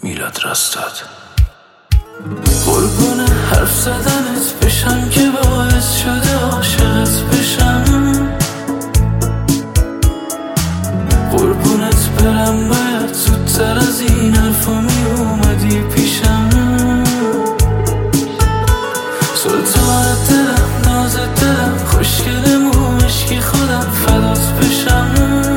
میلاد راستاد. قربون حرف زدنت بشم که باعث شده عاشقت بشم، قربونت برم باید زودتر از این حرفا می اومدی پیشم. سلطان دلم، ناز دلم، خوشگلم و عشقی خودم فدات بشم.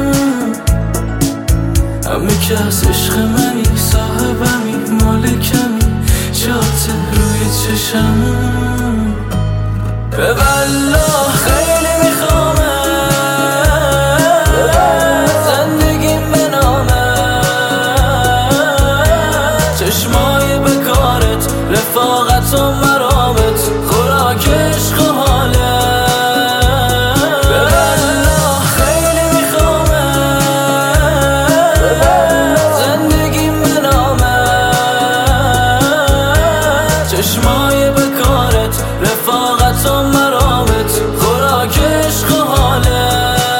همه که از عشق منی، صاحبمی، مالکمی، جات روی چشم. به والله خیلی میخوامه زندگیم به نامه، چشمای بکارت، رفاقت و مرامت، خوراک عشق و حاله. به والله خیلی میخوامه زندگیم به نامه، چشمای بکارت، رفاقت و مرامت، خوراک عشق و حاله.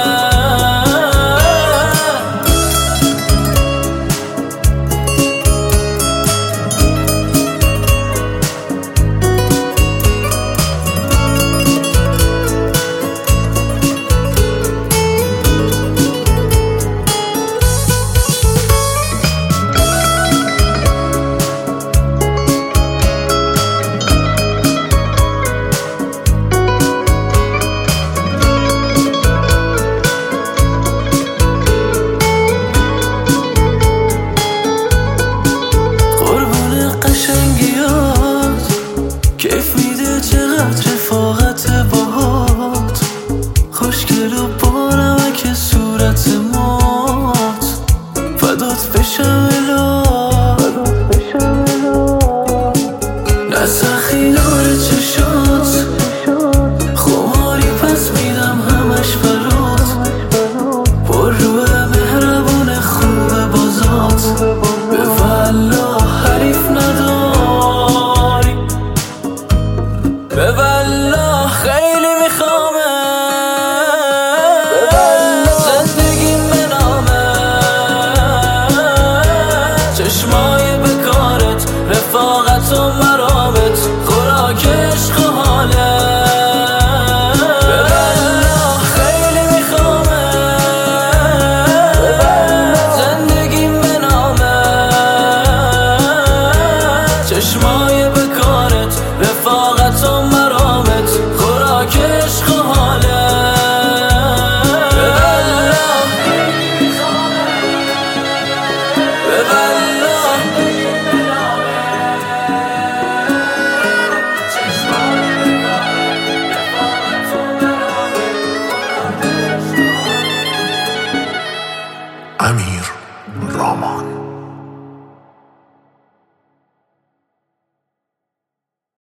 کیف میده چقدر رفاقت باهات، خوشگل و بانمک صورت مات، فدات بشم الهی، نه سخی داره چشات، خماری پس میدم همش برات، پر روه مهربون خوب بازات. به والله حریف نداری، به والله خیلی میخوامه زندگیم به نامه، چشمای بکارت، رفاقت و مرامت، خوراک عشق و حاله. به والله خیلی میخوامه زندگیم به نامه، چشمای بکارت، رفاقت و مرامت، خوراک عشق و حاله. به والله به والله امیر رامان.